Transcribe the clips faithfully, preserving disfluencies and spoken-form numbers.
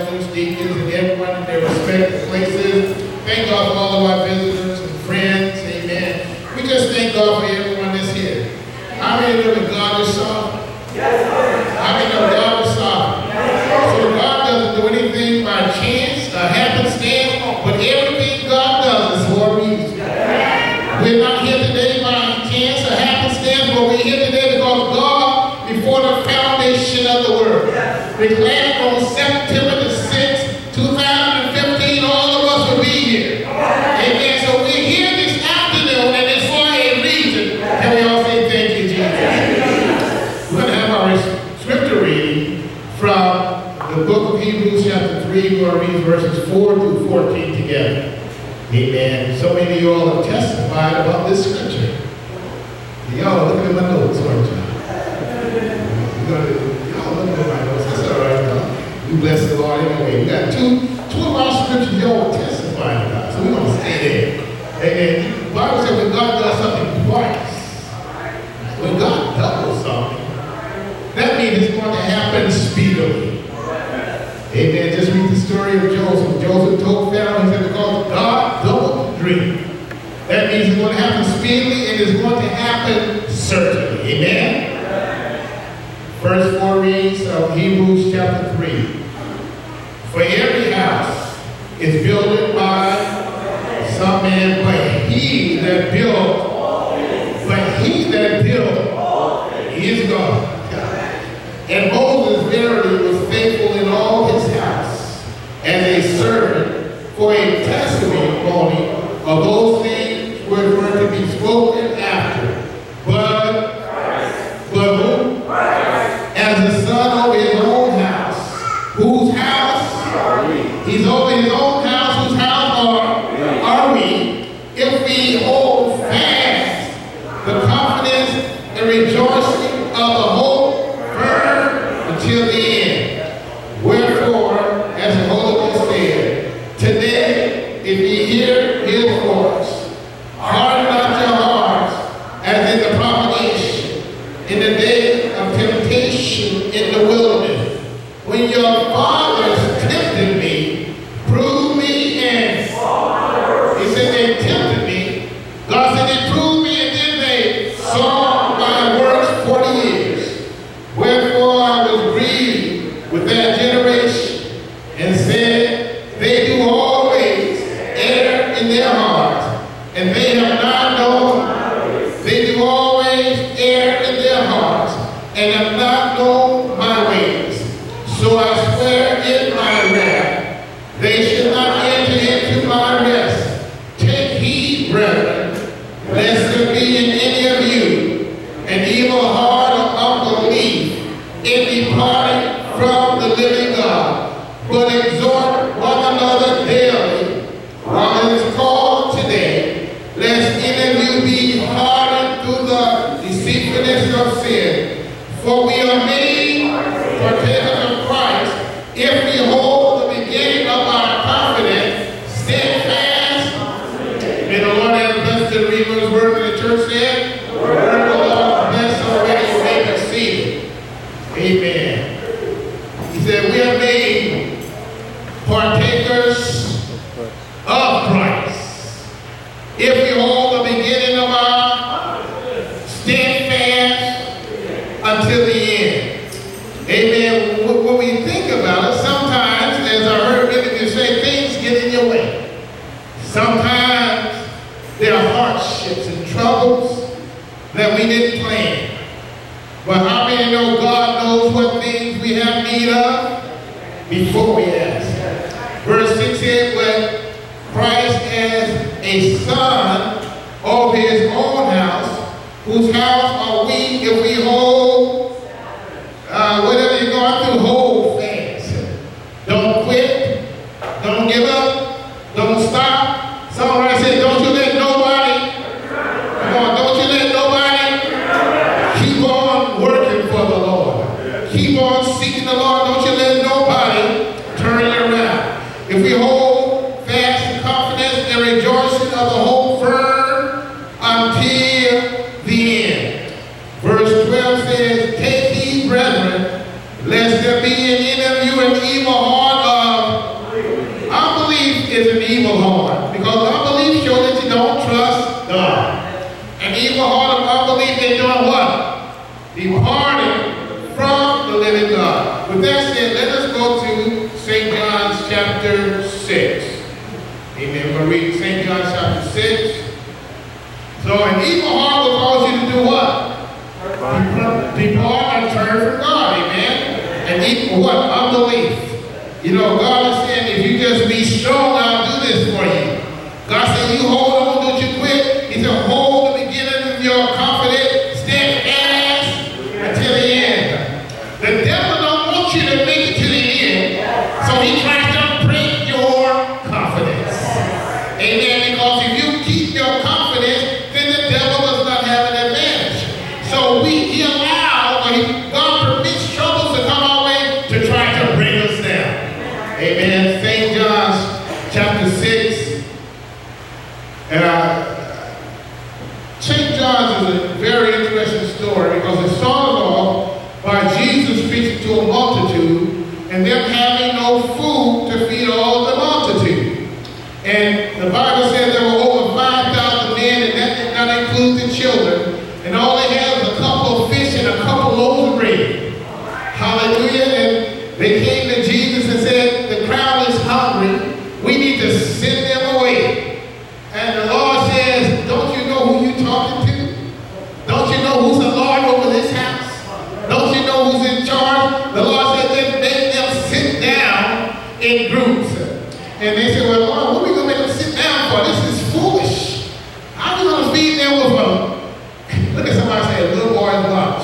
elders, deacons, and everyone in their respective places. Thank God for all of our visitors and friends. Amen. We just thank God for everyone that's here. How many know that God is sovereign? How many know God is sovereign? So God doesn't do anything by chance or happenstance, but everything God does is for a reason. We're not here today by chance or happenstance, but we're here today because God, before the foundation of the world, declared on September the sixth, two thousand fifteen, all of us will be here. Amen. So we're here this afternoon, and it's for a reason. Can we all say thank you, Jesus? We're going to have our scripture reading from the book of Hebrews chapter three. We're going to read verses four through fourteen together. Amen. So many of you all have testified about this scripture. Y'all look at my notes, aren't you? Y'all look at my notes. That's all right, though. We bless the Lord anyway. We got two, two of our scriptures y'all testifying about, so we're going to stay there. And the Bible says when God does something twice, when God doubles something, that means it's going to happen speedily. Amen. Just read the story of Joseph. Joseph told Pharaoh, he said, because God doubled the dream. That means it's going to happen speedily and it's going to happen certainly. Amen. Verse four reads of Hebrews chapter three. For every house is built by some man, but he that built, but he that built is God. And Moses verily was faithful in all his house as a servant for a testimony of those things which were to be spoken after. But, but who? As the son over his own house, whose house? He's over his own house, whose house are, are we, if we hold fast the confidence and rejoicing of the hope firm until the end. Wherefore, as the Holy Ghost said, today, if ye hear his voice, harden not your hearts, as in the provocation, in the day of temptation in the wilderness, when your fathers tempted me, proved me, and he said they tempted me. God said they proved me, and then they saw my works forty years. Wherefore I was grieved with that generation, and said, they do always err in their hearts, and they have not known, they do always err in their hearts, and have not known my ways. So I swear in my wrath, they should not enter into my rest. Take heed, brethren, lest there be in any of you an evil heart of unbelief in departing from the living God, but exhort one another daily, while it is called today, lest any of you be hardened through the deceitfulness of sin. For we are made partakers of Christ, if we hold the beginning of our confidence steadfast. May the Lord add a blessing to the reading of his word, and the church said, the word of the Lord bless already, you may be seated. Amen. He said, we are made partakers of Christ, if we hold the beginning of our steadfast until the end. Amen. When we think about it, sometimes, as I heard many of you say, things get in your way. Sometimes there are hardships and troubles that we didn't plan. But how many know God knows what things we have need of before we ask? Verse six says, when Christ as a son over his own house, whose house are we if we hold, uh, whatever you're going through, hold fast. Don't quit. Don't give up. Don't stop. Somebody said, don't you let nobody, come on, don't you let nobody, keep on working for the Lord. Keep on seeking the Lord. Don't you let nobody turn you around. If we hold fast the confidence and rejoicing of the hope firm until the end. Verse twelve says, take heed, brethren, lest there be in any of you an evil heart evil heart. Because unbelief shows that you don't trust God. An evil heart of unbelief, they're doing what? Departing from the living God. With that said, let us go to Saint John's chapter six. Amen. We're going to read Saint John chapter six. So an evil heart will cause you to do what? Depart and turn from God. Amen. And evil what? Unbelief. You know, God is saying, if you just be strong, I'll do this for you. God said, you hold on, don't you quit. He said, hold the beginning of your confidence, steadfast until the end. The devil don't want you to make it to the end, so he tries to break your confidence. Amen. Because if you keep your confidence, then the devil does not have an advantage. So we he allows, or he, God permits troubles to come our way to try to bring us down. Amen. Saint John's chapter six. And uh, Saint John's is a very interesting story because it started off by Jesus preaching to a multitude and them having no food to feed all the multitude. And the Bible says there were over five thousand men, and that did not include the children. And all they had was a couple of fish and a couple loaves of bread. Hallelujah. And they came to Jesus and said, the crowd is hungry. We need to send them away. And the Lord says, don't you know who you're talking to? Don't you know who's the Lord over this house? Don't you know who's in charge? The Lord said, then make them sit down in groups. And they said, well, Lord, what are we going to make them sit down for? This is foolish. How are we going to feed them with a, look at somebody say, a little boy's lunch.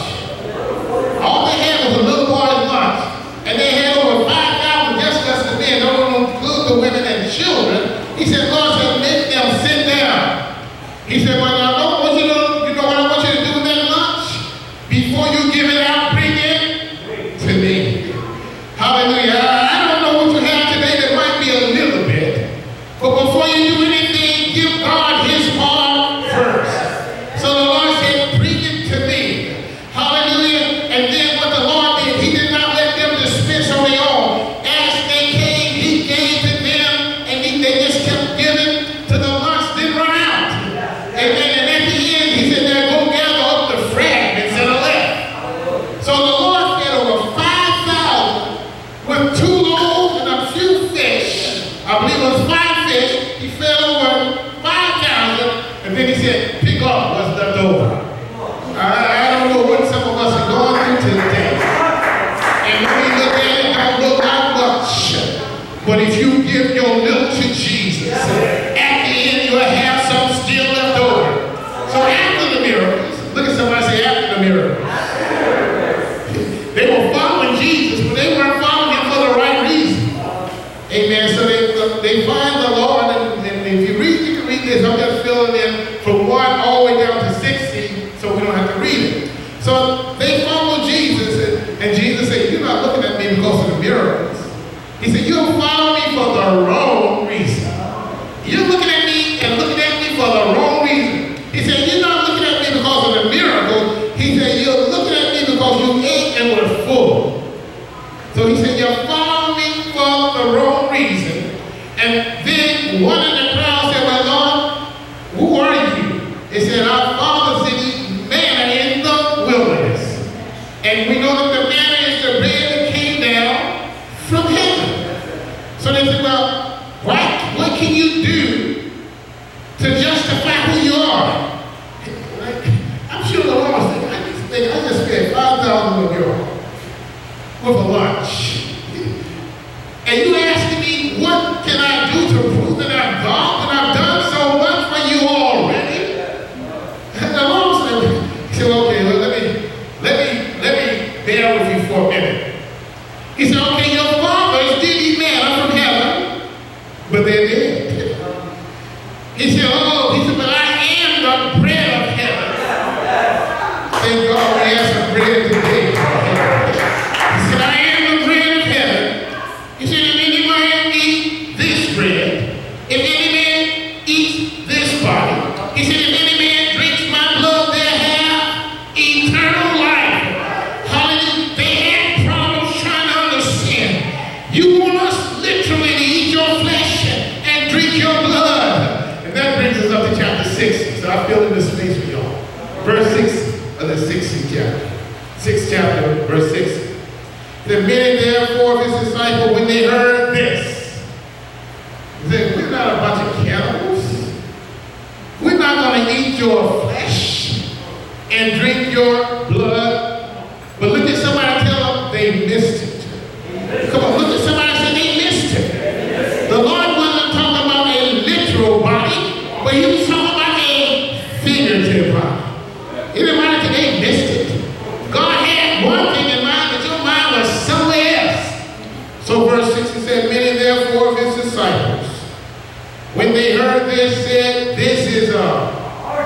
All they had was a little boy's lunch. And they had over five thousand just us the men, don't include the women and children. He said, Lord said, make them sit down. He said, well, I know what you know, you know what I want you to do with that lunch? Before you give it out, bring it to me. Hallelujah. I don't know what you have today. There might be a little bit. But before you do anything, give God his part first. So the Lord said, bring it to me. Hallelujah. And then what the Lord did, he did not let them dispense on their own. As they came, he gave to them, and he, they just kept giving to the lunch, didn't run out. Amen. And at the end, he said, now go gather up the fragments that are left. So the Lord fed over five thousand with two loaves and a few fish. I believe it was five fish. He fed over five thousand, and then he said, pick up what's left over. I, I don't know what some of us are going through today. And when we look at it, it don't look like much. But if you give your little to Jesus, at the end you'll have some still left over. So after the miracles, look at somebody say after the miracles. They were following Jesus, but they weren't following him for the right reason. Amen. So they they find the Lord, and, and if you read, you can read this. I'm just filling in from one all the way down to sixty, so we don't have to read it. So they follow Jesus, and, and Jesus said, you're not looking at me because of the miracles. He said, you don't follow me for the wrong reason. You're looking at me and looking at me for the wrong reason. He said, you're not looking at me because of the miracle. He said, you're looking at me because you ate and were full. So he said, you're following me for the wrong reason. And then one of the crowd said, well, Lord, who are you? He said, our fathers did eat manna in the wilderness. And we know that the manna is the bread that came down from heaven. So they said, well, what, what can you do to justify who you are? I'm sure the Lord was thinking, I just, think, I just spent five thousand euros with a lunch. And you asking me, what can I do to prove that I'm God, that I've done so much for you already? And the Lord said, he said, okay, well, let me, let me, let me bear with you for a minute. He said, okay, your fathers did eat manna from heaven, but they're dead. He said, oh, he said, but I am the bread of heaven. Thank God we have some bread today. He said, I am the bread of heaven. He said, if any man eat this bread, if any man eats this body, he said, if any man drinks my blood, they have eternal life. Hallelujah. They had problems trying to understand. You want us literally to eat your flesh and drink your start filling this space for y'all. Verse six of the sixth chapter. Sixth chapter, verse six. The many therefore of his disciples, when they heard this, said, we're not a bunch of cannibals. We're not going to eat your flesh and drink your blood. But look at somebody and tell them they missed it. Come on, look at somebody and say they missed it. The Lord wasn't talking about a literal body, but he was talking about a figurative body. Anybody today missed it? God had one thing in mind, but your mind was somewhere else. So verse six, he said, many therefore of his disciples, when they heard this, said, this is a...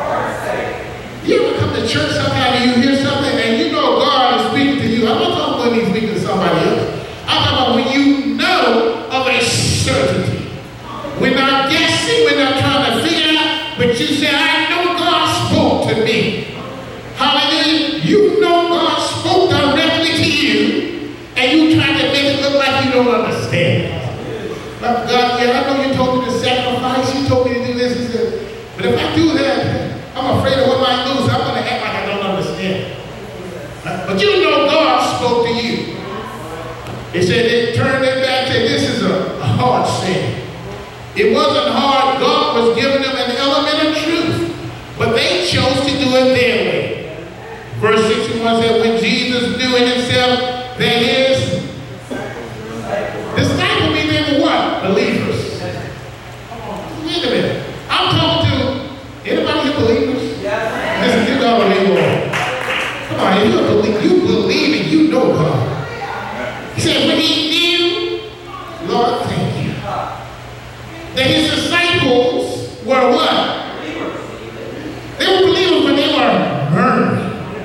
You ever come to church sometime and you hear something and you know God is speaking to you? I'm not talking about when he's speaking to somebody else. I'm talking about when you know of a certainty. We're not guessing, we're not trying to figure it out, but you say, I know God spoke to me. Hallelujah. You know God spoke directly to you, and you try to make it look like you don't understand. But God, yeah, I know you told me to sacrifice, you told me to do this and this. But if I do that, I'm afraid of what I lose. I'm going to act like I don't understand. But you know God spoke to you. He said they turned it back and said, this is a hard sin. It wasn't hard. God was giving them an element of truth. But they chose to do it their way. Verse sixty-one said, when Jesus knew in himself that his disciples mean they were what? Believers. Wait a minute. I'm talking to anybody here believers? Yeah. Listen, you know where you are. Come on, if you believe, you believe and you know God. He said, when he knew, Lord, thank you, that his disciples were what? They were believers, but they were murmuring.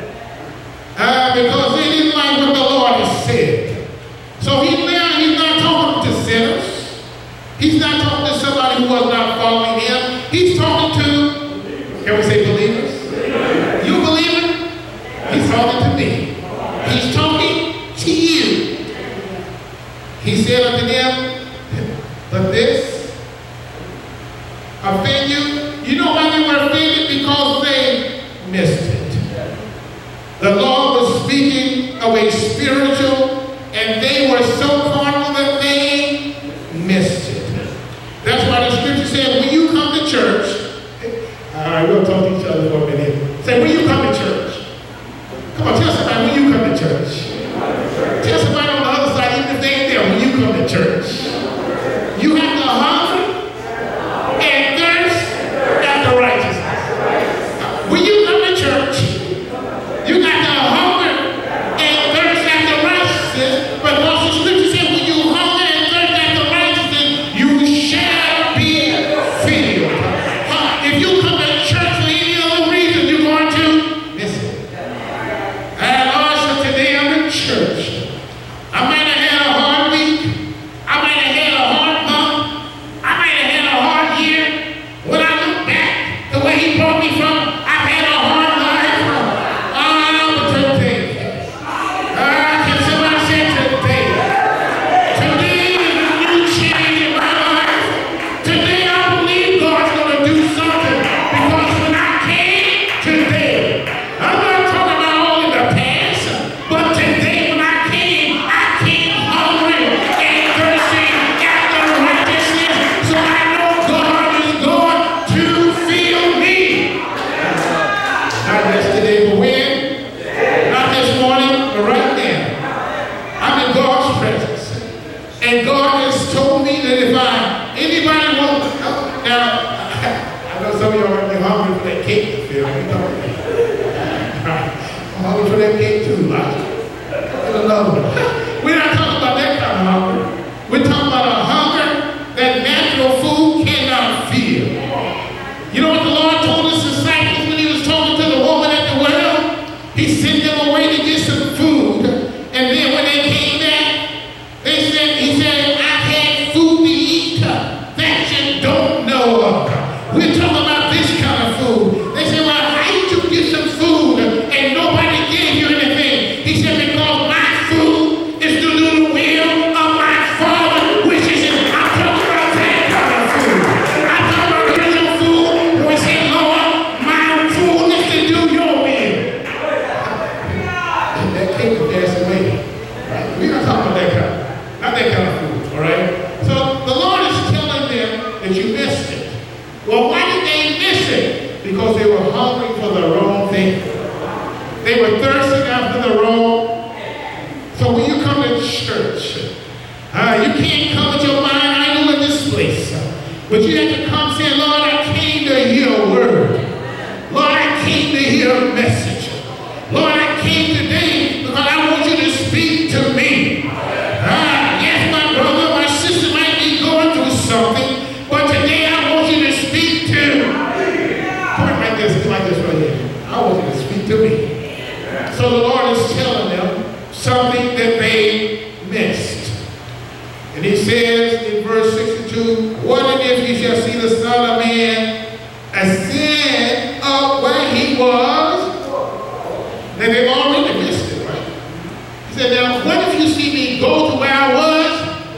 Uh, because they didn't like what the Lord has said. So he now he's not talking to sinners. He's not talking to somebody who was not following him. He's talking to, can we say believers? You believe it? He's talking to me. He's talking to you. He said unto them, but this offend you. You know why they were offended? Because they missed it. The Lord was speaking of a spiritual, and they were so carnal that they missed it. That's why the scripture said, when you come to church, all right, we'll talk to each other for a minute. Say, when you come to church, come on, tell somebody when you come to church. Tell somebody on the other side, even if they ain't there, when you come to church, you have to hunger and thirst after righteousness. When you come to church, you got to hunger and thirst after righteousness, but also scripture says when you hunger and thirst after righteousness, you shall be filled. Uh, if you come to church for any other reason, you're going to miss it. And also today I'm in church. I might have had a hard week. I might have had a hard month. I might have had a hard year. When I look back to where he brought me from, I've had a hard life. And God has told me that if I, anybody wants to come, now, I know some of y'all are hungry for that cake to feel. You know, I'm hungry for that cake too. Right? Get another one. We're not talking about that kind of hunger. We're talking about a hunger that natural food cannot feel. You know what the Lord told his disciples when he was talking to the woman at the well? He sent them away to get some food. And then when they came back, they said, he said, I've had food to eat that you don't know of. We're talking about this kind of food. They said, well, how did you get some food and nobody gave you anything? He said, because my food can't come with your mind idle in this place. But you have to come saying, Lord, I came to hear a word. Lord, I came to hear a message. Lord, I came today because I want you to speak to me. Ah, yes, my brother, my sister might be going through something, but today I want you to speak to. Come on, like this, like this right here. I want you to speak to me. So the Lord is telling them something that they missed. And he says in verse sixty-two, what if you shall see the Son of Man ascend up where he was? Then they've already missed it, right? He said, now what if you see me go to where I was?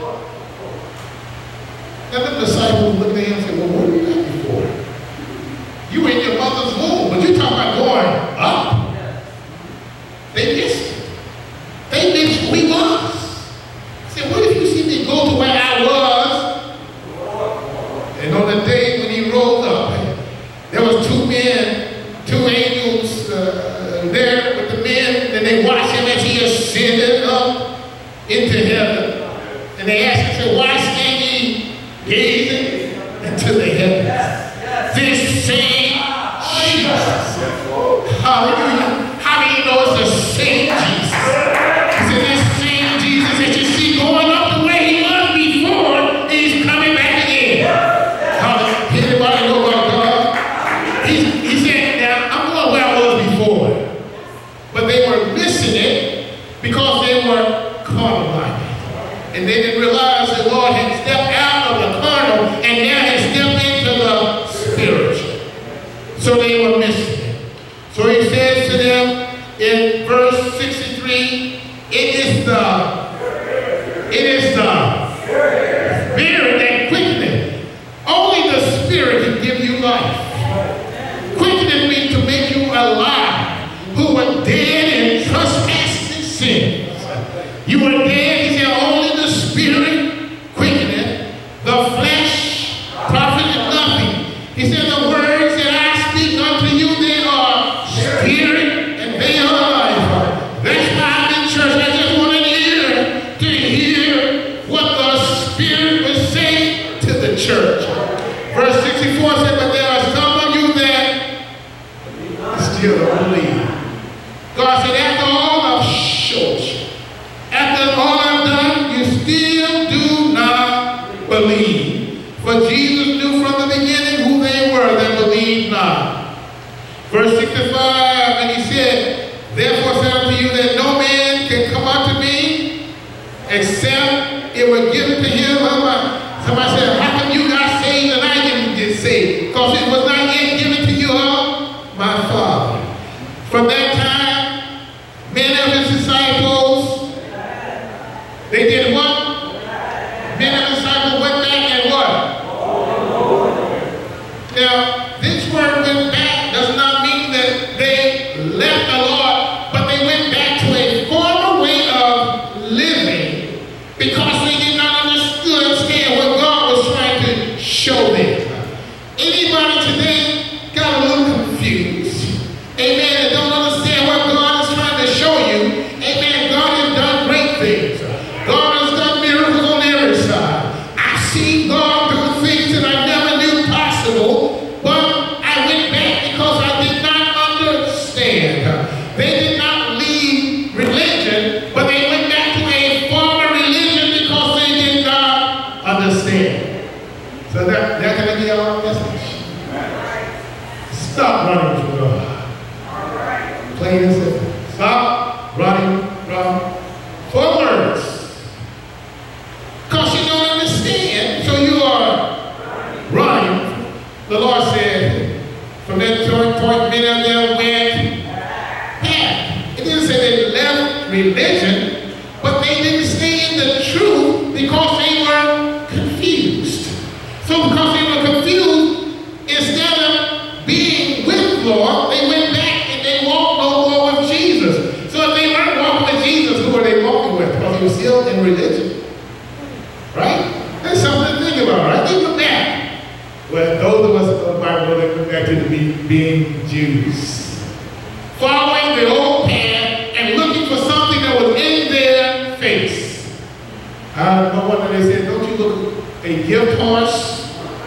Now the disciples looked at him and said, well, where were you at before? You were in your mother's womb, but you talking about going up. They missed it. They missed who he was. He said, what if you see me go to where I was? And on the day when he rose up, there was two men, two angels uh, there with the men, and they watched him as he ascended up into heaven. And they asked him, said, why stand ye gazing into the heavens? This same Jesus. Hallelujah. How do you know it's the same Jesus? He said, this same Jesus that you see going up the way he was before, he's coming back again. Hallelujah. Anybody know about God? He, he said, now, I'm going where I was before. But they were missing it because they were carnal-minded. And they didn't realize the Lord had stepped out of the carnal and now had stepped into the spiritual. So they were missing it. So he says to them in verse sixty-three, it is the, it is the Spirit that quickeneth. Only the Spirit can give you life. Quickeneth means to make you alive, who were dead in trespasses and sins. You were dead, he said, only the Spirit quickeneth. The flesh profited nothing. He said, the words that I speak unto you, they are spirit and they are life. That's why I'm in church. I just want an ear to hear what the Spirit will say to the church. Verse sixty-four said, but there are some of you that still don't believe. God said, after all I've showed you, after all I've done, you still do not believe. For Jesus knew from the beginning who they were that believed not. Verse sixty-five, and he said, therefore I say unto you that no man can come unto me except it were given to him. Somebody said, how come you got saved and I didn't get saved? Because it was not yet given to you of my Father. From that time, many of his disciples, they did what? Many of the disciples went back and what? Now, this word went back does not mean that they left the Lord, but they went back to a former way of living because they did not understand what God was trying to show them. Anybody today got a little confused? Amen. And don't understand what God is trying to show you. Amen. God has done great things. God has done miracles on every side. I've seen God do things that I never knew possible, but I went back because I did not understand. They did not leave religion, but they went back to a former religion because they did not understand. So that, that can be our message. Stop running from God. Plain and simple. Stop running from forwards. Because you don't understand, so you are running. The Lord said, from that point, many of them went back. It didn't say they left religion, but they didn't stay in the truth because they were confused. So because they were confused, instead of being with the Lord, they went back and they walked no more with Jesus. So if they weren't walking with Jesus, who were they walking with? Because he was still in religion. Right? That's something to think about, right? Think of that. Well, those of us in the Bible that went back to be, being Jews. Following the old path and looking for something that was in their face. I don't know no wonder they said, don't you look a gift horse?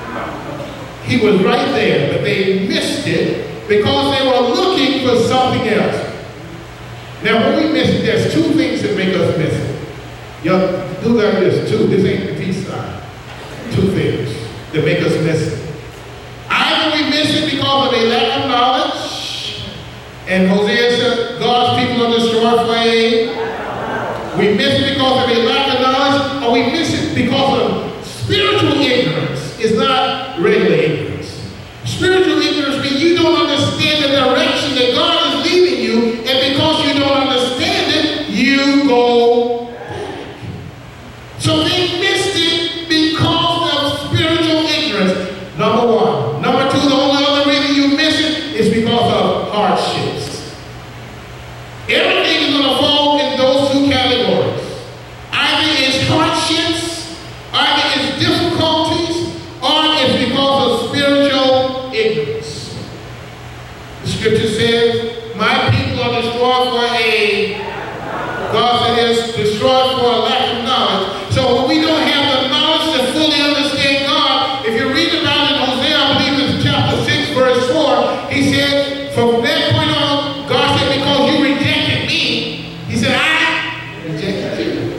He was right there, but they missed it because they were looking for something else. Now, when we miss it, there's two things that make us miss it. Y'all do like this, two. This ain't the peace sign. Two things that make us miss it. Either we miss it because of a lack of knowledge, and Hosea said, God's people are destroyed for a. We miss it because of a lack of knowledge, or we miss it because of spiritual ignorance. It's not regular ignorance. Spiritual ignorance means you don't understand the direction that God is leading you, and because you don't understand it, you go back. So they missed it because of spiritual ignorance. Number one. Number two, the only other reason you miss it is because of hardships. Everything is going to fall in those two categories. Either it's hardships, either it's difficulties, or it's because of spiritual ignorance. The scripture says, my people are destroyed for a, God said it's destroyed for a lack of knowledge. So when we don't have the knowledge to fully understand God, if you read about it in Hosea, I believe it's chapter six, verse four, he said, from that point on, God said, because you rejected me, he said, I rejected you.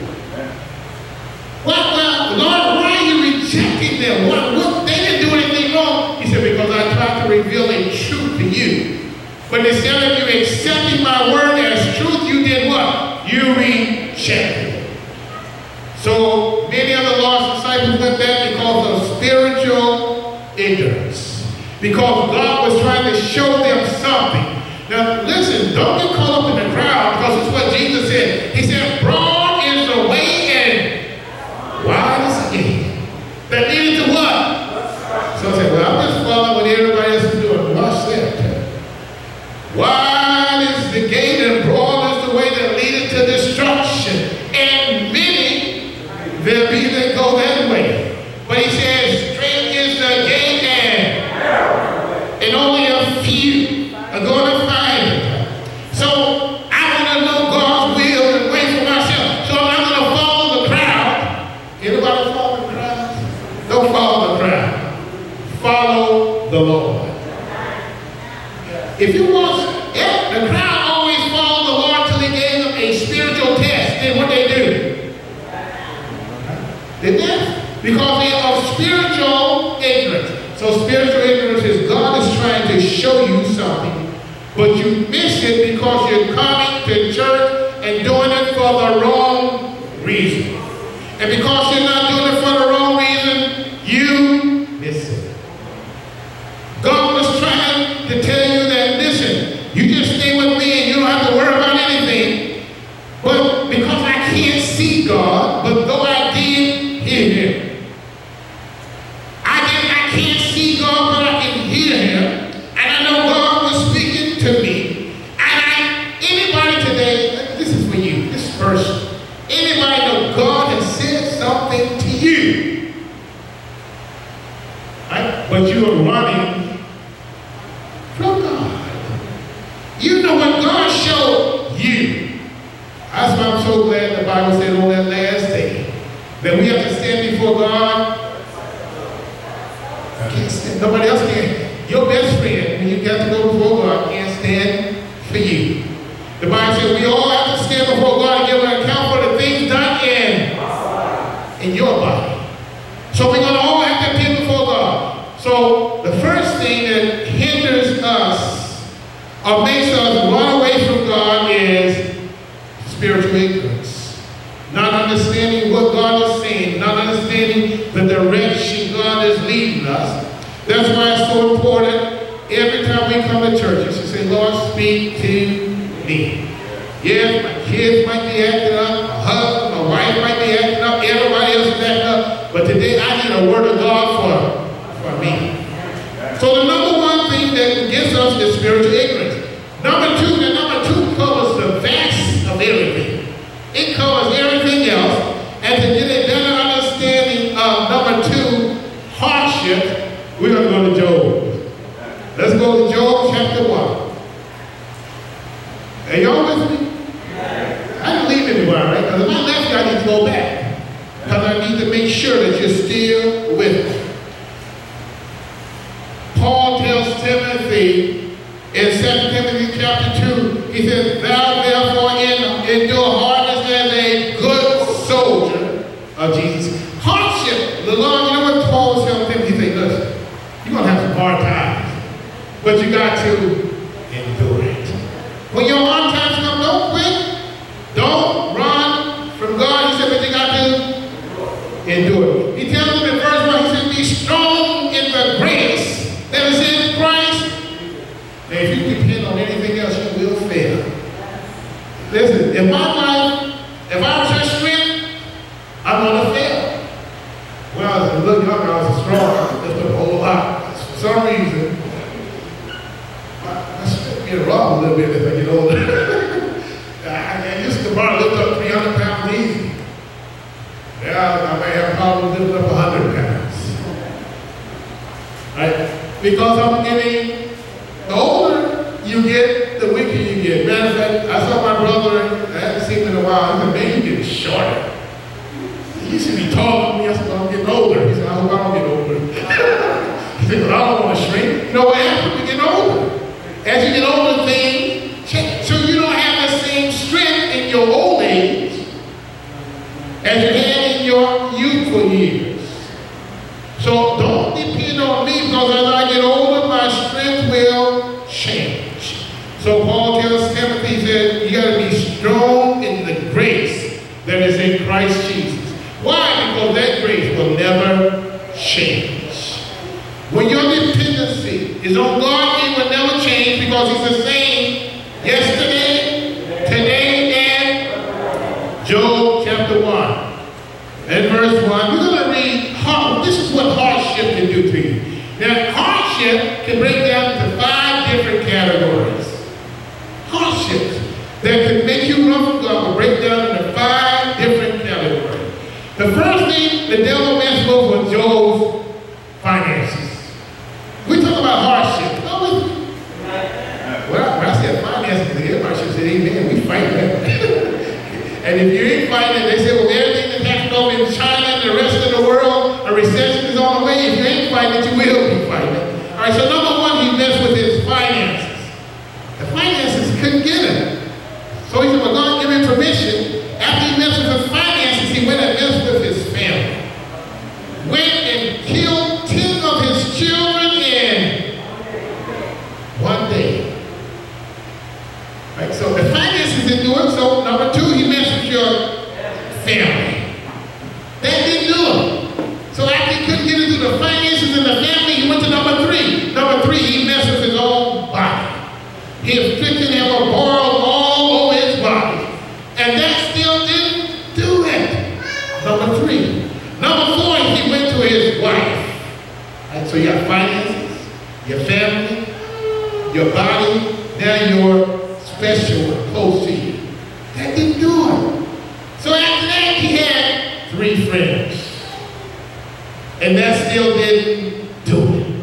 Well, well, Lord, why are you rejecting them? What, what, they didn't do anything wrong. He said, because I tried to reveal a truth to you. But instead of you accepting my word as truth, you did what? You rejected it. So many of the lost disciples went back because of spiritual ignorance. Because God was trying to show them something. Now listen, don't get caught up in the crowd, because it's what Jesus said. He said, broad is the way and wide is the gate that leads to what? So I said, well, I'm just following what everybody else is doing. Watch that. Wide is the gate and broad is the way that leadeth to destruction. And many there be that go that way. But he says, straight is the gate and, and only a few are going to find it. So I want to know God's will and way for myself. So I'm not going to follow the crowd. Anybody follow the crowd? Don't follow the crowd. Follow the Lord. If you want, yeah, the crowd always followed the Lord till he gave them a spiritual test. Then what they do? They did. Because they are spiritual ignorance. So spiritual ignorance is God is trying to show you something, but you miss it because you're coming to church and doing it for the wrong reason. And because you're not doing it for the wrong reason, you miss it. God was trying to tell you that, listen, you just stay with me and you don't have to worry about anything. But because I can't see God, but though I did hear him, I did, I can't see God, but I can hear him. And I know God was speaking to me. And I, anybody today, this is for you, this person, anybody know God has said something to you, right? But you are running from God. You know what God showed you. That's why I'm so glad the Bible said on that last day that we have to stand before God. I can't stand. Nobody else can. Your best friend, when you got to go before God, can't stand for you. The Bible says we all have to stand before God and give an account for the things done in, in your body. So we're going to all have to appear before God. So the first thing that hinders us or makes us run away from God is spiritual ignorance. Not understanding what God is saying, not understanding the direction God is leading us. That's why it's so important every time we come to church, you should say, Lord, speak to me. Yes, my kids might be acting up, my husband, my wife might be acting up, everybody else is acting up, but today I need a word of God for, for me. So the number one thing that gets us is spiritual ignorance. Number two, the number two covers the vast of everything. It covers everything else. And to get a better understanding of number two, hardship, we're going to go to Job. Let's go to Job chapter one. Are y'all with me? I didn't leave anywhere, right? Because if I left you, I need to go back. Because I need here with me. Paul tells Timothy in Second Timothy chapter two, he says, thou therefore endure hardness as a good soldier of Jesus. Hardship, the Lord, you know what Paul was telling Timothy? He said, listen, you're going to have some hard times, but you got to endure it. When your hard times come, don't quit. Don't run from God. He said, but you got to endure it. He tells them in verse one, he said, be strong in the grace that is in Christ. Now, if you depend on anything else, you will fail. Listen, if my life, if I was her strength, I'm going to fail. When I was a little younger, I was strong. I lifted a whole lot. For some reason, my strength get wrong a little bit as I get older. I, I used to probably lift up three hundred pounds easy. Now I may have problems lifting up one hundred pounds. Right? Because I'm getting, the older you get, the weaker you get. Matter of fact, I saw my brother, I haven't seen him in a while. He said, man, you're getting shorter. He used to be taller than me. I said, well, I'm getting older. He said, I hope I don't get older. He said, well, I don't want to shrink. You know what happens? You get older. As you get older, things change. So you don't have the same strength in your old age as you had in your youthful years. So don't depend on me, because as I get older, my strength will change. So Paul tells Timothy, he said, you got to be strong in the grace that is in Christ Jesus. Why? Because that grace will never change. When your dependency is on God, it will never change, because he's the same yesterday, today, and Job chapter one. And verse one, we're going to read, hard, this is what hardship can do to you. Now, hardship can break down into five different categories. Hardships that can make you rough and God will break down into five different categories. The first thing the devil messed with was Job's finances. We talk about hardship. No, we, well, when I said finances, everybody should say, amen, we fight that. And if you ain't fighting it, they say, well, everything that's happened over in China and the rest of the world, a recession is on the way. If you ain't fighting it, you will be fighting it. All right, so number one, he messed with his finances. The finances couldn't get him. So he said, well, God, give him permission. After he messed with his finances, he went and messed with his family. Went and killed ten of his children in one day. Right, so the finances didn't do it. So number two, he messed with your family. That didn't do it. So after he couldn't get into the finances and the family, he went to number three. Number three, he messed with his own body. He afflicted him with boils all over his body. And that still didn't do it. Number three. Number four, he went to his wife. Right, so you got finances, your family, your body, now you're special and close to you. That didn't do it. So after that, he had three friends. And that still didn't do it.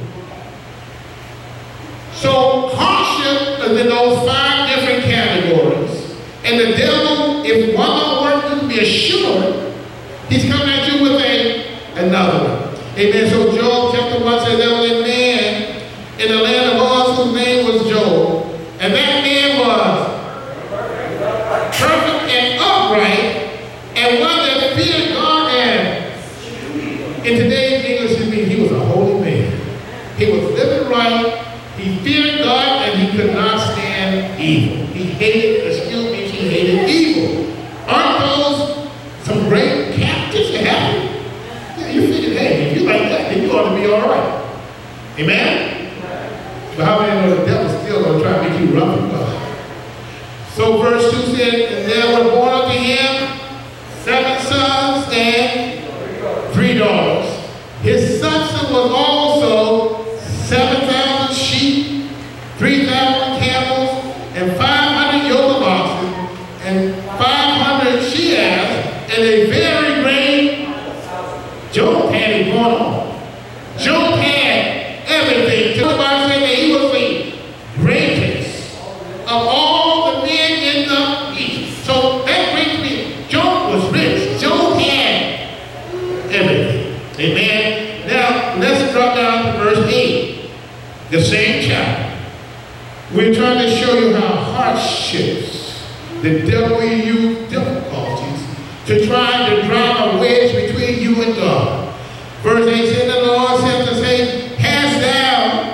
So hardship is in those five different categories. And the devil, if one don't work, you can be assured he's coming at you with a, another one. Amen. So Job chapter one says there was a man in the land of Uz whose name was Job. And that man was perfect and upright, and one that feared God, and in today's English it means he was a holy man. He was living right. He feared God, and he could not stand evil. He hated, excuse me, he hated evil. Aren't those some great captives to happen? Yeah, you figured, hey, if you like that, then you ought to be all right. Amen? But how many know the devil's still going to try to make you rough and God? So verse two said, and there were born unto him seven sons and three daughters. His substance was also seven thousand sheep, three thousand camels, and five hundred yoke of oxen, and five hundred she-asses, and a very great. Job had it going on. Job had everything. The Bible said that he was the greatest of all the men in the east. So that brings me, Job was rich. Job had everything. Amen. Now, let's drop down to verse eight. The same chapter. We're trying to show you how hardships, the devil will use difficulties to try to drive a wedge between you and God. Verse eight says, the Lord said to Satan, hast thou...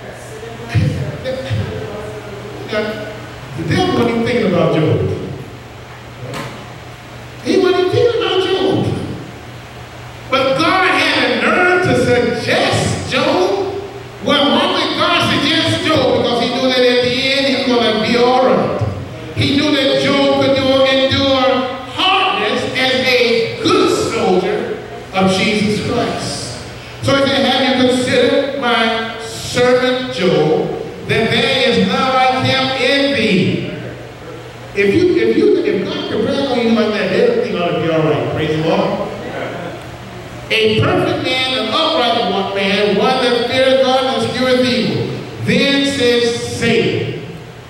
The devil wasn't even thinking about Job. He wasn't even thinking about Job. But God had a nerve to suggest Job. Well, why would God suggest Job? Because he knew that at the end he was going to be all right. He knew that Job could endure hardness as a good soldier of Jesus Christ. So he said, have you considered my servant Job, that there is none like him in thee? If you, if you, if God can brag on you like that, everything ought to be all right. Praise the Lord. A perfect man, an upright one man, one that fears God and escheweth evil. Then says Satan.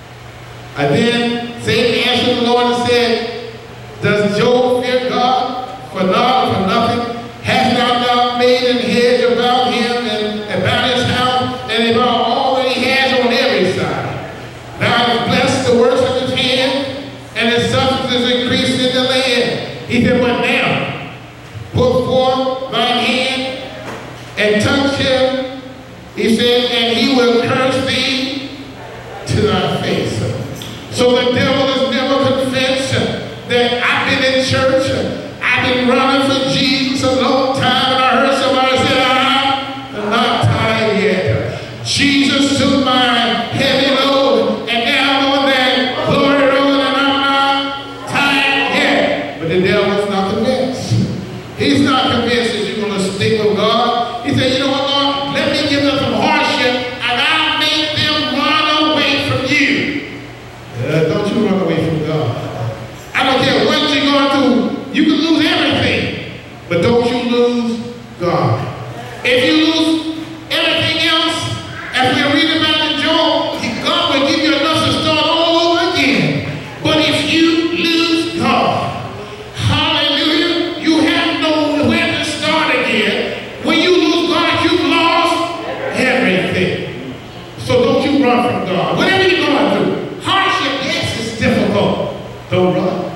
And then Satan answered the Lord and said, does Job fear God for naught, for nothing? Hast thou not made an hedge about him and about his house and about all that he has on every side? Thou hast blessed the works of his hand, and his substance is increased in the land. He said, but now, put forth thine hand and touch him. He said, and he will curse thee to thy face. So the devil is never convinced that I've been in church, I've been running for Jesus a long time, and I heard somebody say, I'm not tired yet. Jesus took my heavy load, and now I'm on that glory road, and I'm not tired yet. But the devil is not convinced. He's not convinced that you're going to stick with God. He said, you know what, Lord, let me give them some hardship, and I'll make them run away from you. Uh, don't you run away from God. I don't care what you're going through. You can lose everything, but don't you lose God. If you lose everything else, as we read about in Job, God will give you enough to start all over again. But if you lose God, hallelujah, you have nowhere to start again. When you lose God, you've lost everything. So don't you run from God. Whatever you're going through, hardship, yes, it's difficult. Don't run.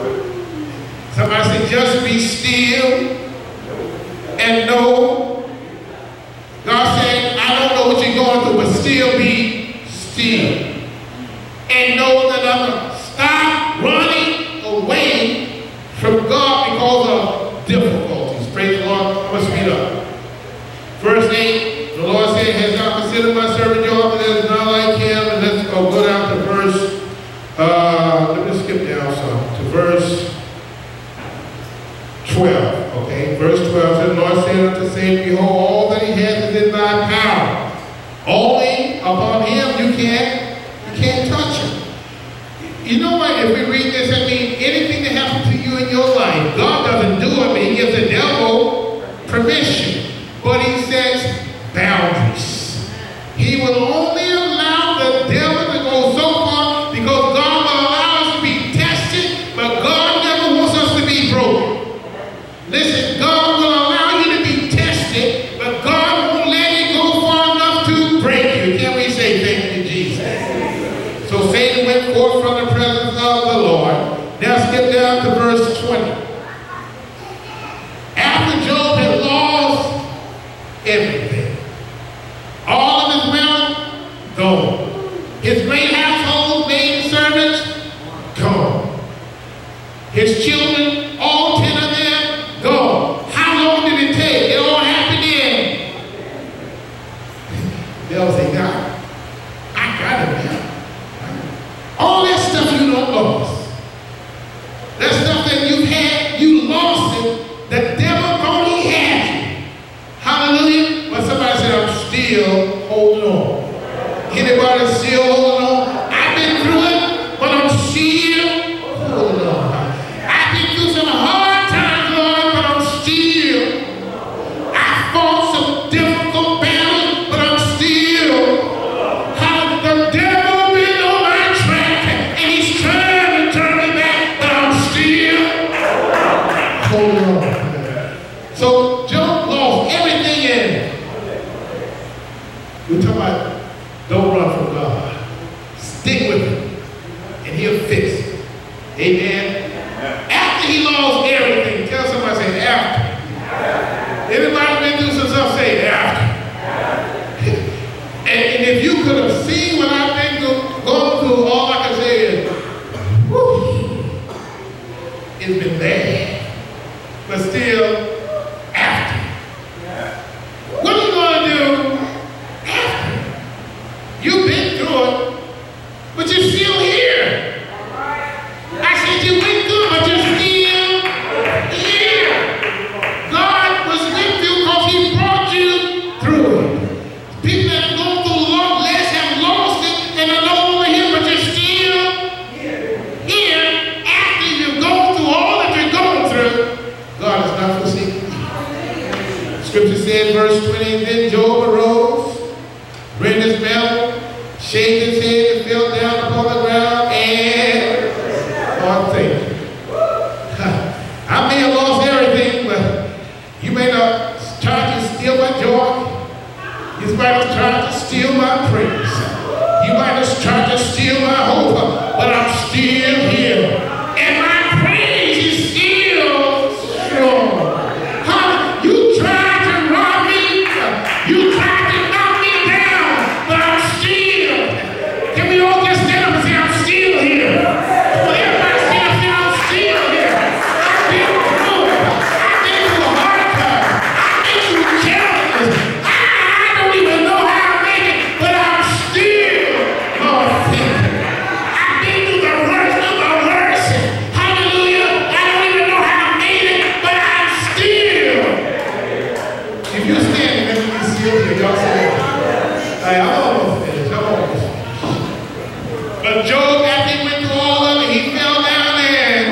Somebody said, just be still and know. God said, I don't know what you're going through, but still be still. And know that I'm going to stop running away from God because of difficulties. Praise the Lord. I'm going to speed up. Verse eight, the Lord said, has thou considered my servant Job, that there is none like him? And let's go, go down to verse, uh, let me skip down some, to verse twelve, okay? Verse twelve says, the Lord said unto Satan, behold, all that he has is in thy power. Only upon him you can't, you can't touch him. You know what? If we read this, I mean, anything that happens to you in your life, God doesn't do it, but he gives the devil permission. But he sets boundaries. He will only allow the devil to go so far because God will allow us to be tested, but God never wants us to be broken. Listen, God will allow you to be tested, but God won't let it go far enough to break you. Can we say thank you, Jesus? So Satan went forth from the presence of the Lord. Now skip down to verse twenty. After Job had lost We're talking about don't run from God. Stick with him, and he'll fix it. Amen. After he lost everything, tell somebody, say after. Everybody been through some stuff, say after. and, and if you could have seen what I've been go, going through, all I can say is, whoo, it's been bad. But still, after. What are you going to do after? You've been through it, but you're still here. I said you went through it, but you're still here. God was with you because he brought you through it. People that have gone through long less have lost it and are no longer here, but you're still here after you've gone through all that you're going through. God is not forsaken you. Scripture said, verse twenty, then Job arose, rent his mantle, shaved his head, and fell down upon the ground, and God thank you. I may have lost everything, but you may not try to steal my joy. You might have tried to steal my praise. You might have tried to steal my hope, but I'm still here. And my praise is still strong. Huh? You tried to rob me. You tried to knock me down, but I'm still. Can we all just stand up and say, I'm still here? Come on, everybody stand up and say, I'm still here. I've been through it. I've been through a hard time. I've been through challenges. I, I don't even know how I make it, but I'm still Lord thinking. I've been through the worst of the worst. Hallelujah. I don't even know how I made it, but I'm still. If you're standing, let me be still here. Y'all say, hey, I'm almost finished. I'm almost finished. But Job, after he went through all of it, he fell down there.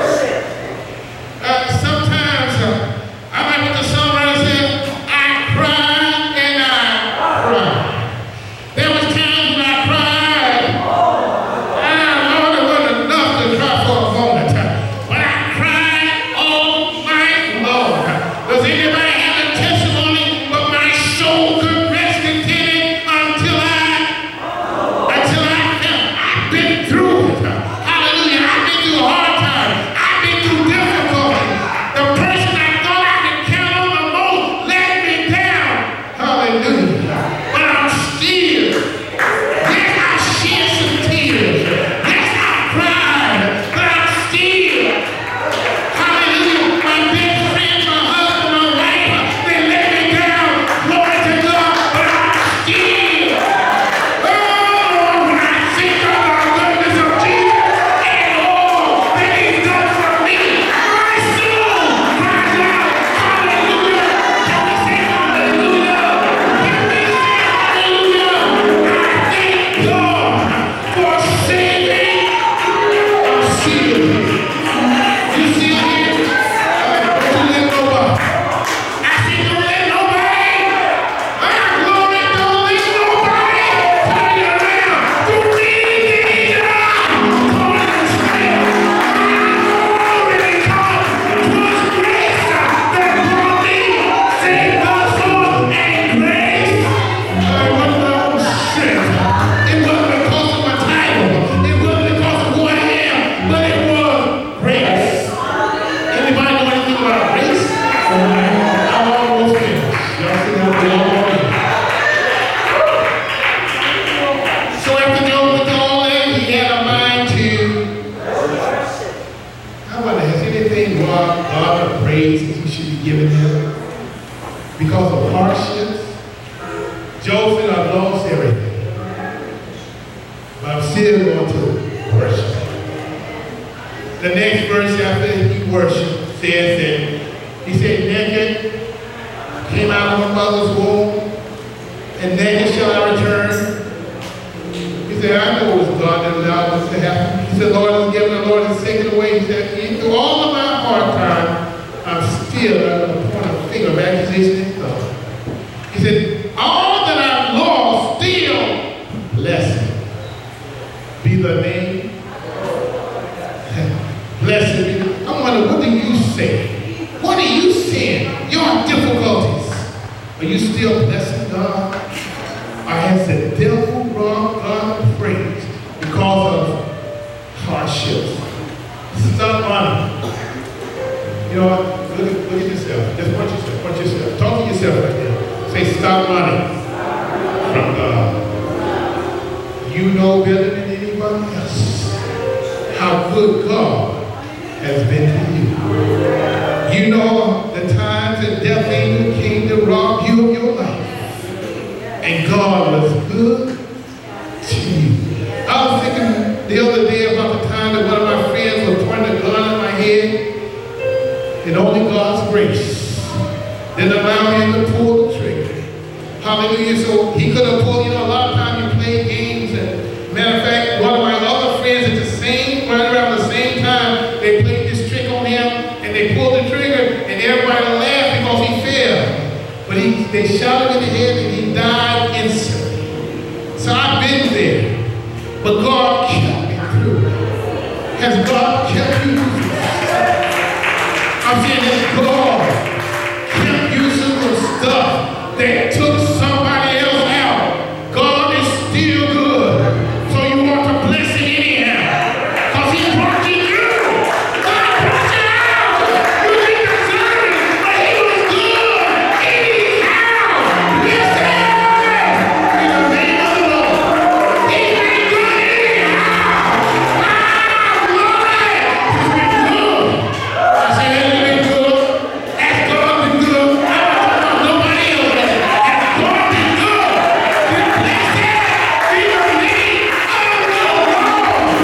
Uh, sometimes uh, I like what the songwriter said, I cried and I cried. There was times when I cried. Ah, Lord, it wasn't enough to cry for a moment. But I cried all night long. Does anybody have a testimony? But my soul could rest contented until I, until I felt I've been through it. Hallelujah. I've been through hard times. I've been through difficulty. The person I thought I could count on the most let me down. Hallelujah. But I'm still. Yes, I shed some tears. Yes, I cried. But I'm still. Hallelujah. My best friend, my husband, my wife, they let me down. Glory to God. But I'm still. Oh, when I think of the goodness of Jesus and all that he's done for me, my soul cries out, hallelujah. Can we say hallelujah? Can we say hallelujah? I thank God for saving. I'm still here. You still here? Don't let nobody. I said don't let nobody. My glory, don't let nobody turn you around. Do anything at all. Call it still. My glory comes. 'Twas grace that brought me. Say gospel and grace. It wasn't my own strength. It wasn't because of my title. It wasn't because of who I am, but it was grace. Anybody know anything about grace? I'm almost finished. Y'all see how we all are. So after Job went through all that, he had a mind to. I wonder, has anything brought God a praise that we should be giving him? Because of hardships? Job said, I've lost everything. But I'm still going to worship. The next verse after he worshiped says that he said, naked came out of my mother's womb, and naked shall I return. He said, I know it was God that allowed this to happen. He said, Lord has given, the Lord has taken away. He said, through all of my hard time, I'm still not going to point a finger of accusation at God. He said, all that I've lost, still blessed be the name. Blessed be the, I wonder, what do you say? What are you saying? Your difficulties. Are you still blessing God? Are has the devil robbed God of praise because of hardships. Stop running. You know what? Look, at- look at yourself. Just watch yourself. Watch yourself. Talk to yourself right now. Say, stop running from God. You know better than anybody else how good God has been to you. You know the times that death angel came to rob you of your life. And God was good to you. I was thinking the other day about the time that one of my friends was pointing a gun at my head, and only God's grace didn't allow him to pull the trigger. Hallelujah. So he could have pulled, you know, a lot of times you play games, and matter of fact, one of my other friends at the same, right around the same time, they played this trick on him, and they pulled the trigger, and everybody laughed because he fell. But he, they shot him in the head, and he died instantly. So I've been there. But God kept me through. Has God kept you through? I'm saying that God kept you through some stuff that took somebody else out. God is still good. So you want to bless him anyhow. Because he brought you through. God brought you out. You didn't deserve it, but he was good anyhow. Listen. In the name of the Lord. He's been good anyhow. Ah, glory. He's been good. I said, has he been good? Has God been good? I'm not talking about nobody else. Has God been good? Then bless him in the name of the Lord.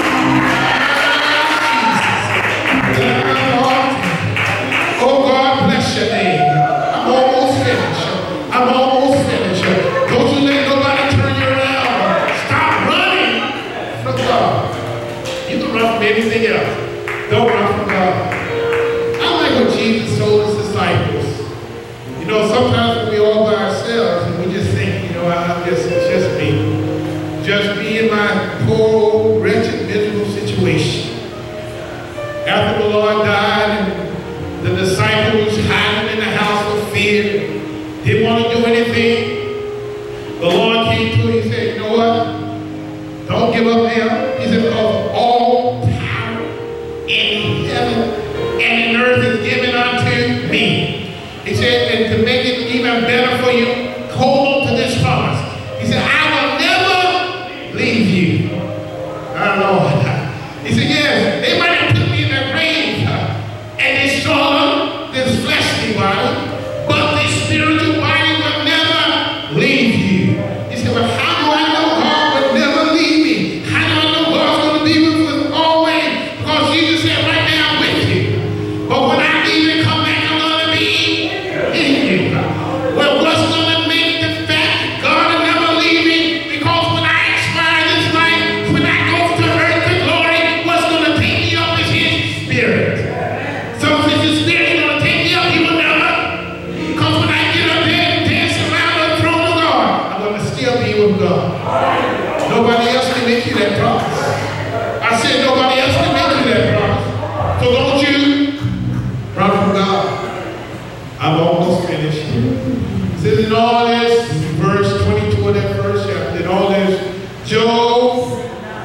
Oh, God bless your name. I'm almost finished. I'm almost finished. Don't you let nobody turn you around. Stop running from God. You can run from anything else. Don't run from God. I like what Jesus told his disciples. You know, sometimes when we're all by ourselves and we just think, you know, I just, it's just me. Just me and my poor, old, wretched, miserable situation. After the Lord died and the disciples hiding in the house for fear, didn't want to do anything, the Lord came to him and said, you know what? Don't give up now. He said, because all power in heaven and in earth is given unto me. He said, and to make it even better for you, hold on to this promise. He said, I will never leave you. Our Lord. He said, yes, they might have put me in their grave uh, and destroy this fleshly body, but this spiritual body will never leave you. He said, well, how do I know God will never leave me? How do I know God's going to be with us always? Because Jesus said, right now I'm with you. But when I leave and come back, I'm going to be in you. Well, what's going to make the fact God will never leave me? Because when I expire this life, when I go to earth to glory, what's going to take me up is his spirit. So if his spirit is going to take me up, he will never. Because when I get up there and dance around the throne of God, I'm going to still be with God. Nobody else can make you that promise. I said nobody else can make you that promise. So don't you run from God. I'm almost finished. It says in all this, verse twenty-two of that first chapter, in all this, Job,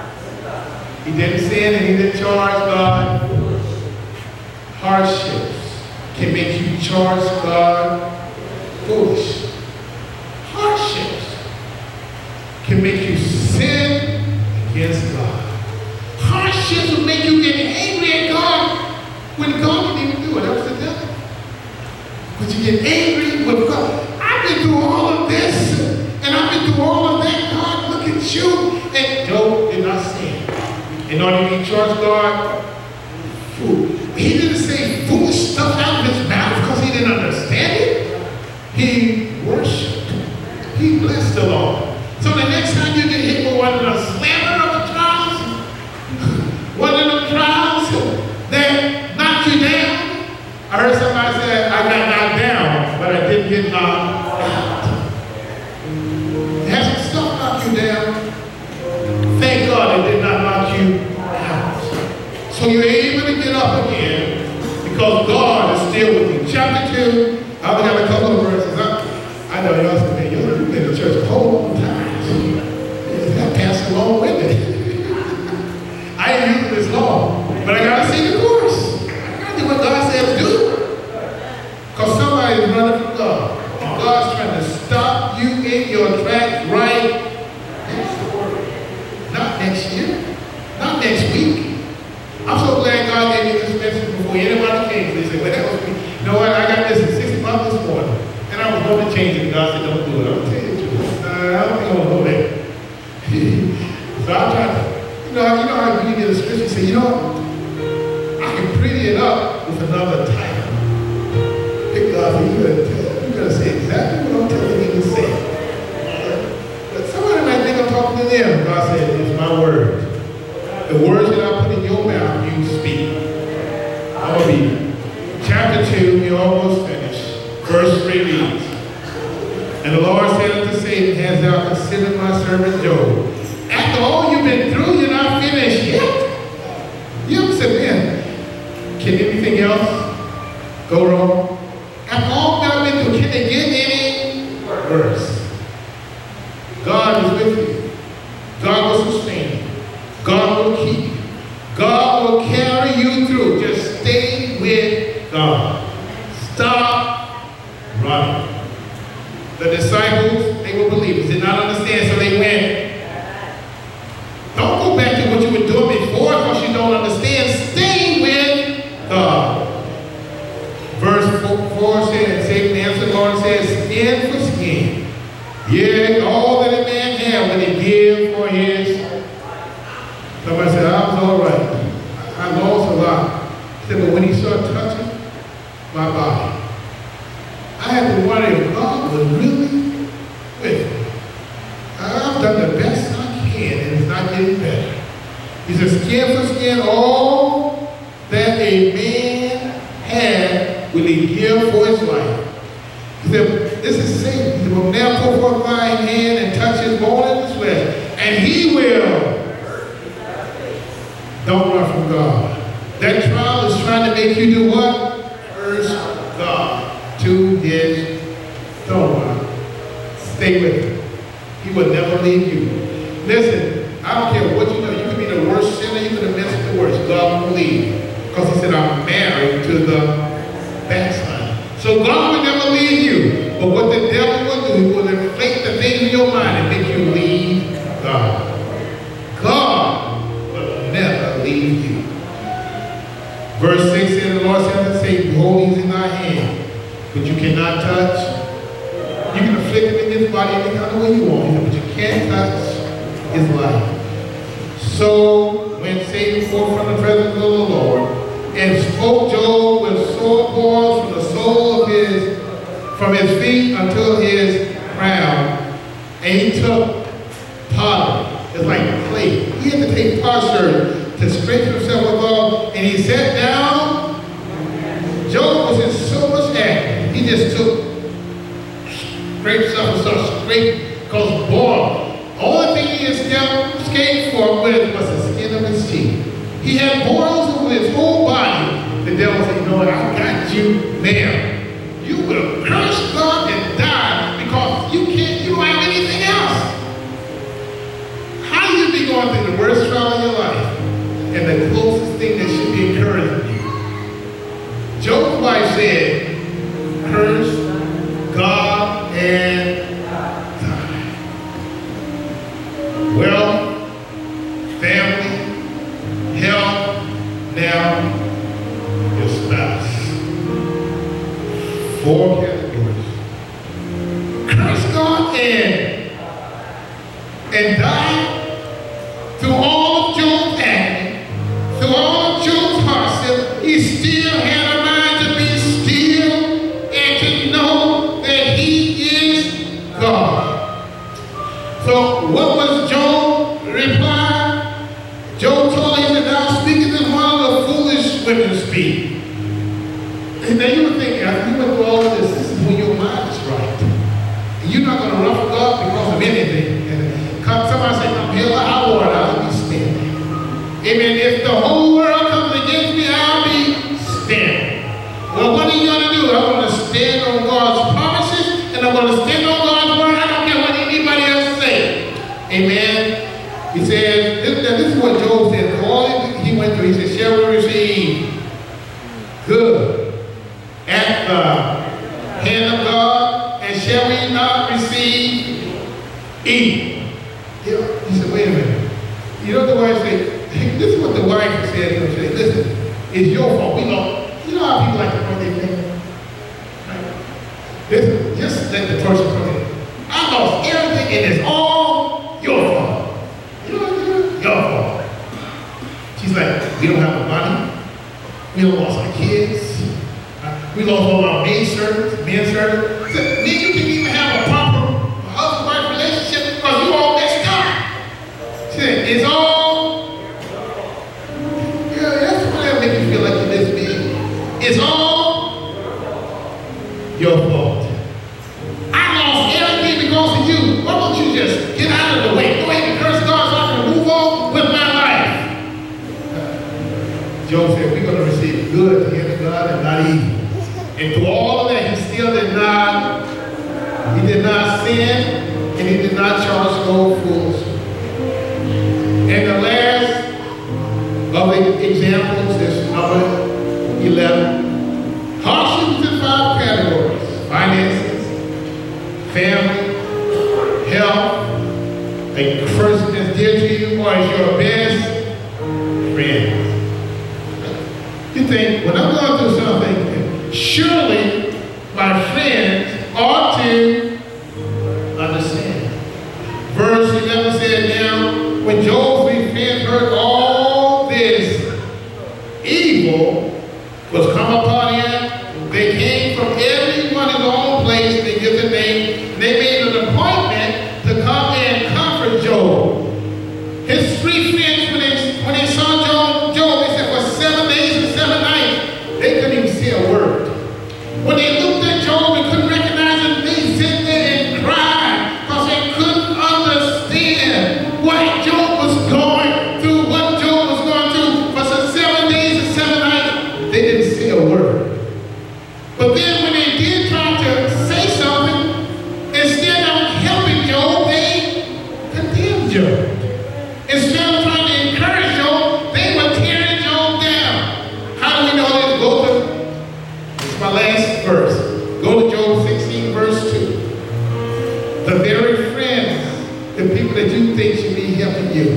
he didn't sin and he didn't charge God. Hardships can make you charge God foolish. Hardships can make you sin against God. Hardships will make you get angry at God when God didn't even do it. That was the devil. But you get angry with God. I've been through all of this, and I've been through all of that. God, look at you. And Job did not sin. In order to charge God, fool. He didn't say foolish stuff out of his mouth because he didn't understand it. He worshiped. He blessed the Lord. So the next time you get hit with one of the slammer of the trials, one of the trials that knock you down. I heard somebody say, I got knocked down, but I didn't get knocked out. Has some stuff knock you down? Thank God it did not knock you out. So you're able to get up again because God is still with you. Chapter two, I only got a couple of verses. I, I know y'all say, you've been to church a whole long time. running from God. God's trying to stop you in your tracks right now. Not next year. Not next week. I'm so glad God gave me this message before anybody came. They said, well, that was me. You know what? I got this at six o'clock this morning. And I was going to change it. And God said, don't do it. I'm going to tell you the truth. Nah, I don't think I'm going to go there. So I tried to, you know, you know how you get a scripture and say, you know what? I can pretty it up with another title. Pick God, you gotta tell, you gotta say exactly what I'm telling you to say. But somebody might think I'm talking to them. God said, it's my word. The words that I put in your mouth, you speak. I'm going to be chapter two, we almost finished. Verse three reads, and the Lord said unto Satan, hast thou considered my servant Job? After all you've been through, you're not finished yet. You ever said, man, can anything else go wrong? After all that I've been through, can it get any worse? God is with you. God will sustain you. God will keep you. God will carry you through. Just stay with God. Stop running. The disciples, they were believers, did not understand, so they went. Don't go back to what you were doing before because you don't understand. Stay with God. Verse four says, Satan answered the Lord and says, skin for skin. Yea, all that a man have will he give for his. Somebody said, I was all right. I lost a lot. He said, but when he started touching my body, I had to wonder if God was really with me. I've done the best I can, and it's not getting better. He said, skin for skin, all that a man had will he give for his life. He said, this is Satan. He said, will now put forth thine hand and touch his bone and his flesh, and he will. Don't run from God. That trial is trying to make you do what? Curse God to his. Don't run. Stay with him. He will never leave you. Listen, I don't care what you know. You could be the worst sinner. You could have missed the worst. God will leave you. Because he said, I'm married to the backside. So God will never leave you. But what the devil will do, he will inflate the things in your mind and make you leave God. God will never leave you. Verse six says, the Lord said unto Satan, behold, he's in thy hand, but you cannot touch. You can afflict him in his body any kind of way you want, but you can't touch his life. So when Satan forth from the presence of the Lord and spoke Job with sore cords from the sole of his, from his feet until his crown, and he took pottery. It's like clay. He had to take pottery to strengthen himself withal, and he sat down. Job was in so much agony. He just took scraped himself and started scraping, because boil. Only thing he escaped from with was the skin of his teeth. He had boils over his whole body. The devil said, you know what, I got you there. You will curse God and die because you can't, you don't have anything else. How you be going through the worst trial of your life and the closest thing that should be encouraging you? Job's wife said, curse God and die. Well, family, health, now your spouse. Four categories. Curse God and, and die. Through all of Job's agony, through all of Job's hardship, he still had a mind to be still and to know that he is God. So what was Job's reply? Job told him that thou speakest as one of the foolish women speak. And now you would think, after you went through all of this, this is when your mind is right. And you're not going to run from God because of anything. And come, somebody say, come hell or high water, I'll be standing. Amen. If the whole world comes against me, I'll be standing. Well, what are you going to do? I'm going to stand on God's promises, and I'm going to stand on God's word. I don't care what anybody else says. Amen. He says, this, this is what Job said. All he went through, he said, shall we receive good at the hand of God? shall we not receive evil? Yeah. He said, wait a minute. You know what the wife said? This is what the wife said to him. She said, listen, it's your fault. We know. You know how people like to point their finger? Right? Listen, just let the person come in. I lost everything and it's all your fault. You know what? Your fault. She's like, we don't have the money. We don't lost our kids. We lost all our maid servants, men servants. Then you can even have a proper husband-wife relationship because you all messed up. She said, it's all, yeah, that's what that make you feel like you're this big. It's all your fault. I lost everything because of you. Why don't you just get out of the way? Go ahead and curse God so I can move on with my life. Job said, we're going to receive good to him, God, and not evil. And through all of that, he still did not, he did not sin, and he did not charge gold fools. And the last of the examples is number eleven. Hardships in five categories: finances, family, health, a person that's dear to you, or is your best friend. You think, when I'm going through something, surely my friends ought to understand. Verse eleven said, now, when Job's three friends heard all this evil was come upon him, they came from every one in their own place, they give the name, and they made an appointment to come and comfort Job. His three friends, when they, when they saw Job, Job, they said, for seven days and seven nights, they couldn't even say a word. When they looked at Job, they couldn't recognize him. They sit there and cried because they couldn't understand what Job was going through, what Job was going through. For some seven days and seven nights, they didn't say a word. But then when they did try to say something, instead of helping Job, they condemned Job. Instead of trying to encourage Job, they were tearing Job down. How do we know this? Go to, it's my last verse. Go to Job sixteen, verse two. The very friends, the people that you think should be helping you,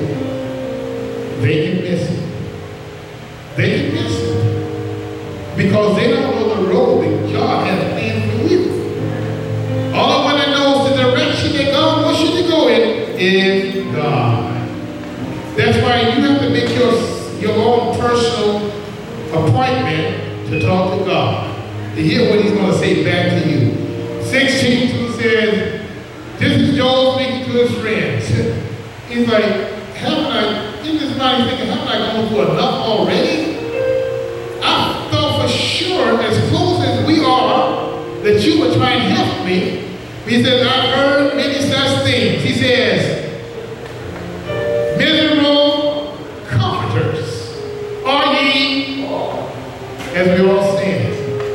they can miss it. They can miss it. Because they don't know the road that God has planned for you. All I want to know is the direction that God wants you to go in is God. That's why you have to make your, your own personal appointment to talk to God, to hear what he's going to say back to you. sixteen two says, this is Job speaking to his friends. He's like, haven't I, in his mind he's thinking, haven't I gone through enough already? I thought for sure, as close as we are, that you would try and help me. He says, I've heard many such things. He says, miserable comforters are ye, as we all stand.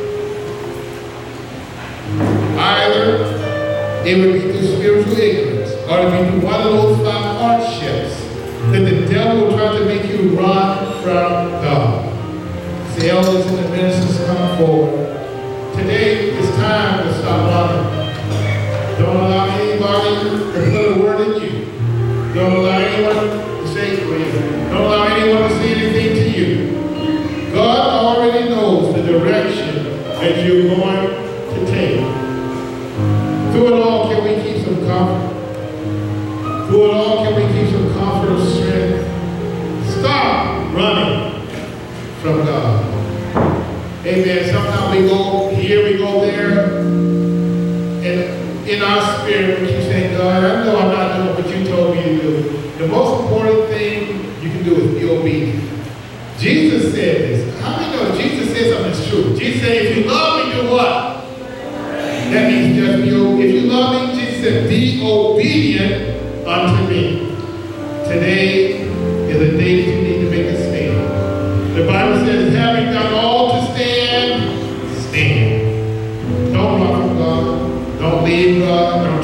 Either it would be through spiritual ignorance, or it would be through one of those five hardships that the devil will try to make you run from God. The elders and the ministers come forward. Today is time to stop running. Don't allow anybody to put a word in you. Don't allow anyone to say for you. Don't allow anyone to say anything to you. God already knows the direction that you're going to take. Through it all, can we keep some comfort? Through it all, can we keep some comfort or strength? Stop running from God. Amen. Sometimes we go here, we go there, and in our spirit, we keep saying, God, I know I'm not doing what you told me to do. The most important thing you can do is be obedient. Jesus said this. How many know Jesus said something that's true? Jesus said, if you love me, do what? That means just be obedient. If you love me, Jesus said, be obedient unto me. Today is a day that you need to make a stand. The Bible says, having done all to stand, stand. Don't run from God. Don't leave God. Don't